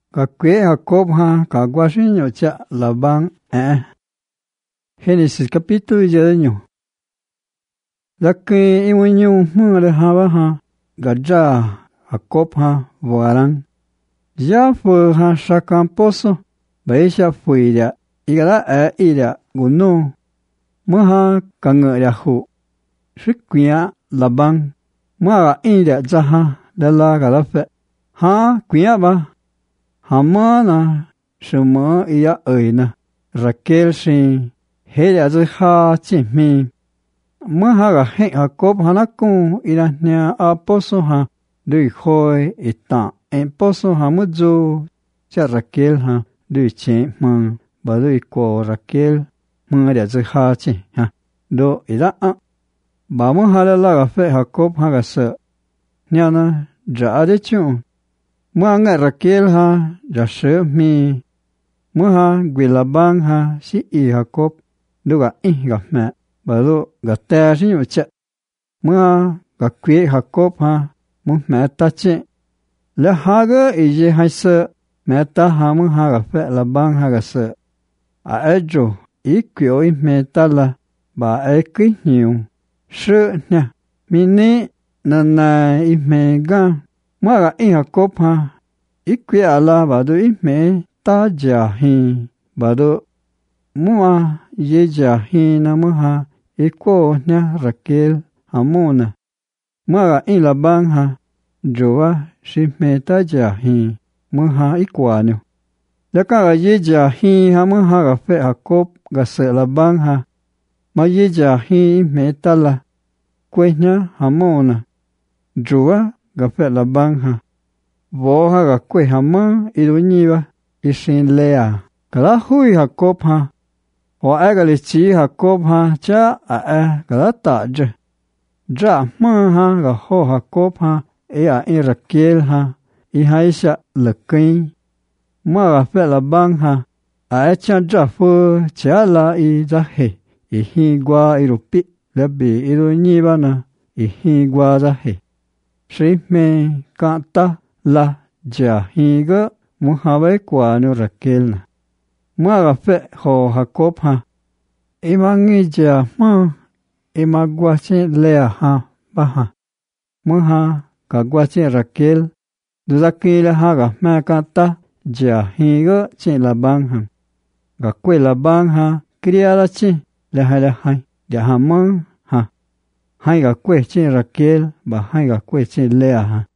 Cả quế Jacob ha cả qua sinh nhổ cha Laban Genesis capítulo 1. Da que iwanyu mure ha gaja Jacob ha voaran. Ya fue ha sacan pozo. Baisha fuira igara ira gunu. Maha kangera hu. Shikya Laban. Maha ira zaha dala galafe. Ha kuya ba. Hamana shuma iya oina. Raquel sin. Hera zaha chimi. Maha ga he Jacob hanakun irahnia a pozo ha. Dui khoi ita. En pozo ha mudzo. Cha Raquel ha. Dui chen mang. Ba dui ko Raquel. Mga dia zaha chi ha. Do ira a. Ba maha la ga fe Jacob ha ga se. Nyana ja de chun. Mga Raquel ha ja se mi. Mga Laban ha si i Jacob. Duga i ga me. Ba do ga ta si nyu che. Mga ga kwe Jacob ha. Mu me ta che. Le ha ga i je ha se. Me ta ha mu ha ga fe Laban ha ga se. A ejo i kwe o i me ta la. Ba e kwe nyu. Se nya. Mi ni na na i me ga. Mga ga i Jacob ha. I kwe ala ba do i me ta ja hi. Ba do mua ye ja hi na mu ha. I ko nya Raquel hamuna. Mga ga i Laban ha. Joa si me ta ja hi. Mu ha i kwa nyo. Laka ga ye ja hi ha mu ha ga fe Jacob ga se Laban ha. Ma ye ja hi me ta la. Kwe nya hamuna. Joa ga fe Laban ha. Wo ha ga kwe hama i du nyiwa. I sin lea. Kala hui Jacob ha. Wa e ga li chi Jacob ha. Cha a e ga la ta je. Ja ma ha ga ho Jacob ha. E a i Raquel ha. I ha isha le kin. Ma ga fe Laban ha. A e chan ja fu cha la i za he. I hi gwa i rupi. Le bi i du nyiwa na. I hi gwa za he. Shi me ka ta la ja hi ga. Mu ha wei kwa nu Raquel na. Ma ga fe ho Jacob ha. I ma ngi ja ma. I ma gwa chen lea ha. Ba ha. Mu ha ka gwa chen Raquel. Du za ki le ha ga ma ka ta. Ja hi ga chen Laban ha. Ga kwe Laban ha. Kriya la chen. Le hai. Ja ha ma ha. Hai ga kwe chen Raquel. Ba hai ga kwe chen lea ha.